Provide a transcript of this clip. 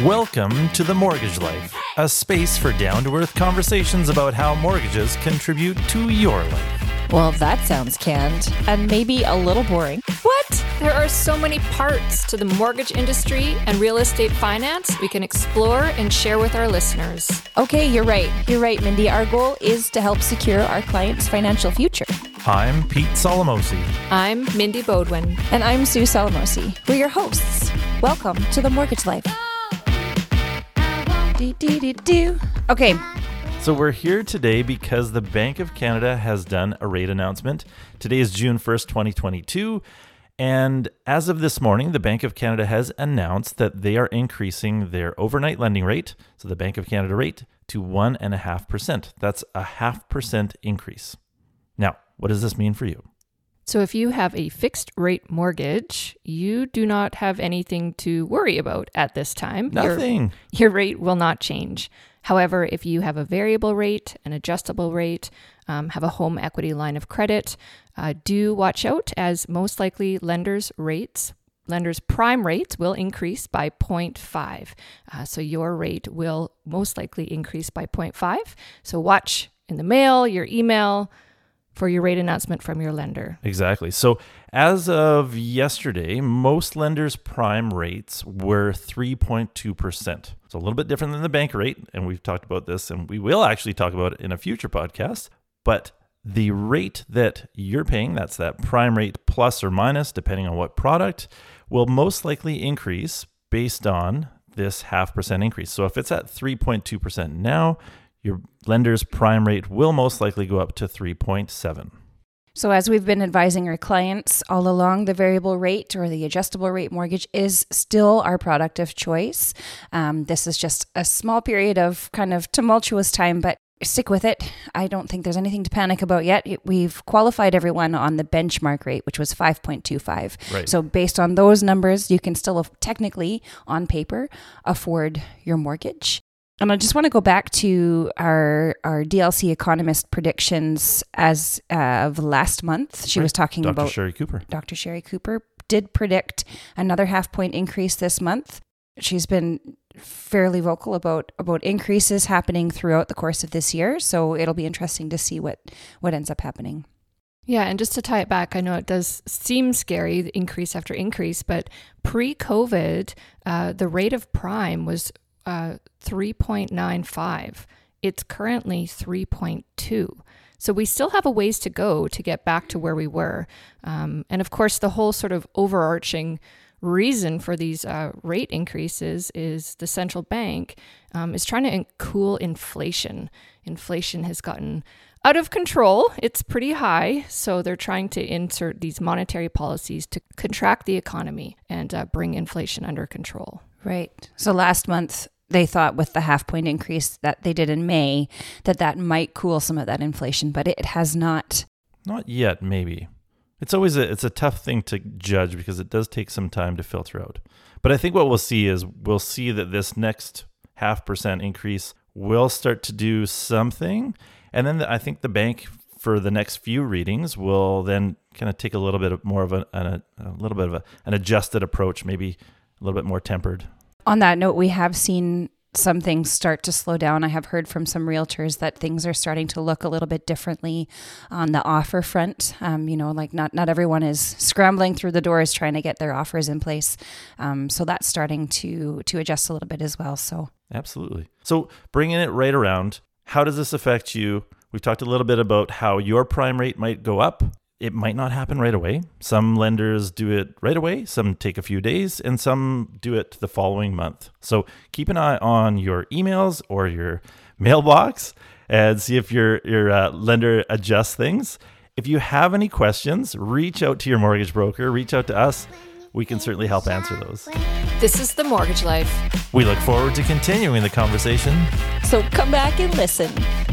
Welcome to The Mortgage Life, a space for down-to-earth conversations about how mortgages contribute to your life. Well, that sounds canned and maybe a little boring. What? There are so many parts to the mortgage industry and real estate finance we can explore and share with our listeners. Okay, you're right. You're right, Mindy. Our goal is to help secure our clients' financial future. I'm Pete Solomosi. I'm Mindy Bodwin. And I'm Sue Solomosi. We're your hosts. Welcome to The Mortgage Life. Okay. So we're here today because the Bank of Canada has done a rate announcement. Today is June 1st, 2022. And as of this morning, the Bank of Canada has announced that they are increasing their overnight lending rate, so the Bank of Canada rate, to 1.5%. That's a 0.5% increase. Now, what does this mean for you? So if you have a fixed rate mortgage, you do not have anything to worry about at this time. Nothing. Your rate will not change. However, if you have a variable rate, an adjustable rate, have a home equity line of credit, do watch out, as most likely lenders' prime rates will increase by 0.5. So your rate will most likely increase by 0.5. So watch in the mail, your email, for your rate announcement from your lender. Exactly. So as of yesterday, most lenders' prime rates were 3.2%. So a little bit different than the bank rate. And we've talked about this, and we will actually talk about it in a future podcast. But the rate that you're paying, that's that prime rate plus or minus, depending on what product, will most likely increase based on this 0.5% increase. So if it's at 3.2% now, your lender's prime rate will most likely go up to 3.7. So as we've been advising our clients all along, the variable rate or the adjustable rate mortgage is still our product of choice. This is just a small period of kind of tumultuous time, but stick with it. I don't think there's anything to panic about yet. We've qualified everyone on the benchmark rate, which was 5.25. Right. So based on those numbers, you can still technically, on paper, afford your mortgage. And I just want to go back to our DLC economist predictions as of last month. She was talking about Sherry Cooper. Dr. Sherry Cooper did predict another 0.5 point increase this month. She's been fairly vocal about increases happening throughout the course of this year. So it'll be interesting to see what ends up happening. Yeah, and just to tie it back, I know it does seem scary, the increase after increase, but pre-COVID, the rate of prime was 3.95. It's currently 3.2. So we still have a ways to go to get back to where we were. And of course, the whole sort of overarching reason for these rate increases is the central bank is trying to cool inflation. Inflation has gotten out of control. It's pretty high. So they're trying to insert these monetary policies to contract the economy and bring inflation under control. Right. So last month, they thought with the 0.5 point increase that they did in May, that might cool some of that inflation, but it has not. Not yet, maybe. It's always it's a tough thing to judge because it does take some time to filter out. But I think what we'll see that this next 0.5% increase will start to do something. And then I think the bank for the next few readings will then kind of take a little bit more of an adjusted approach, maybe a little bit more tempered. On that note, we have seen some things start to slow down. I have heard from some realtors that things are starting to look a little bit differently on the offer front. Like not everyone is scrambling through the doors trying to get their offers in place. So that's starting to adjust a little bit as well. So absolutely. So bringing it right around, how does this affect you? We've talked a little bit about how your prime rate might go up. It might not happen right away. Some lenders do it right away, some take a few days, and some do it the following month. So keep an eye on your emails or your mailbox and see if your lender adjusts things. If you have any questions, reach out to your mortgage broker, reach out to us. We can certainly help answer those. This is The Mortgage Life. We look forward to continuing the conversation. So come back and listen.